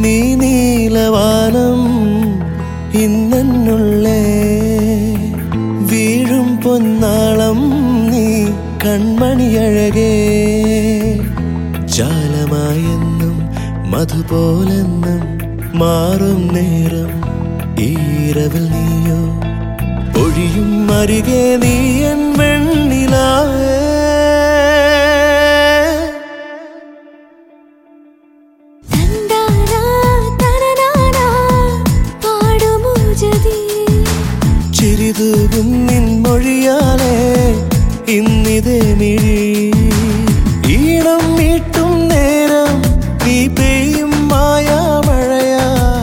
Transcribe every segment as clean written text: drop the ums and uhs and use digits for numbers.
നീ നീലവാനം ഇന്നുള്ളേ വീഴും പൊന്നാളം നീ കൺമണിയഴകേ ജാലമായെന്നും മധുപോലെന്നും മാറും നേരം ഈരവിൽ നീയോ ഒഴിയും അരികെ നീ എൻ വെണ്ണിലാവേ ചിരിതൂകും നിൻ മൊഴിയാലേ ഇന്നിതേ മിഴി ഈണം മീട്ടും നേരം നീ പെയ്യും മായാമഴയായി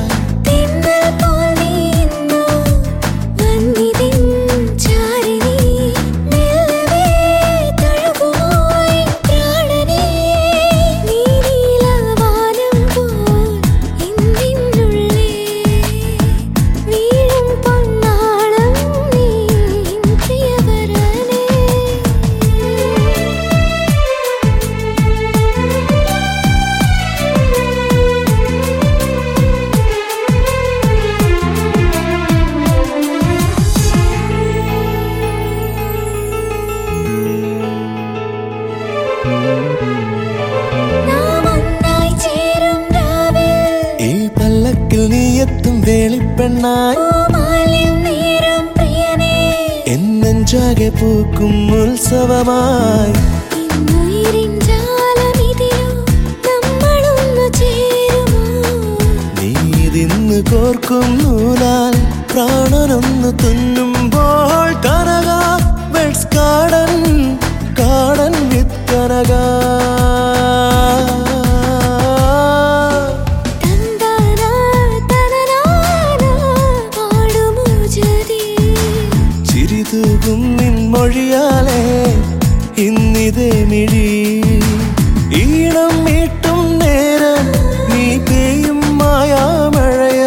ഈ പല്ലക്കിൽ നീ എത്തും വേളിപ്പെണ്ണായി എന്നെഞ്ചാകെ പൂക്കും ഉത്സവമായി നീതിന്ന് കോർക്കും നൂലാൽ പ്രാണനൊന്ന് തുന്നുമ്പോൾ കനക വെഡ്സ് കാടൻ വിത്ത് കനക ചിരിതൂകും നിൻ മൊഴിയാലേ ഇന്നിതേ മിഴി ഈണം മീട്ടും നേരം നീ പെയ്യും മായാമഴയായി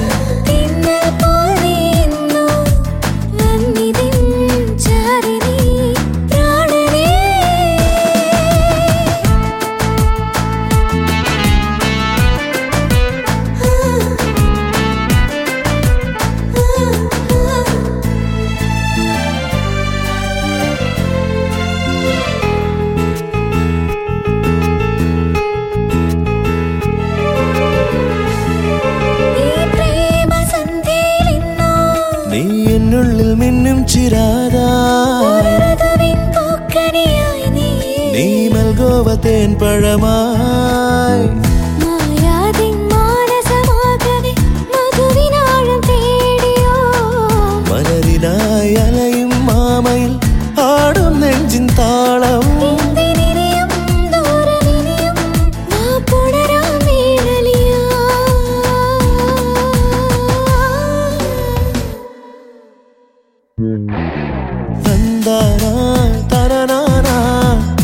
നീ എന്നുള്ളിൽ മിന്നും ചിരാതായി നീ മൽഗോവ തേൻ പഴമായി മലരിനായി അലയും മാമയിൽ ആടും നെഞ്ചിൻ താളം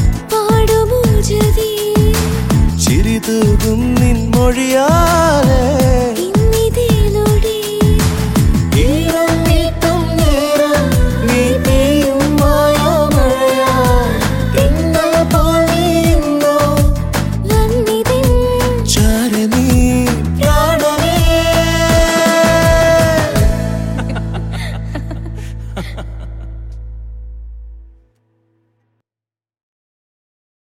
ചിരിതൂകും നിൻ മൊഴിയാലേ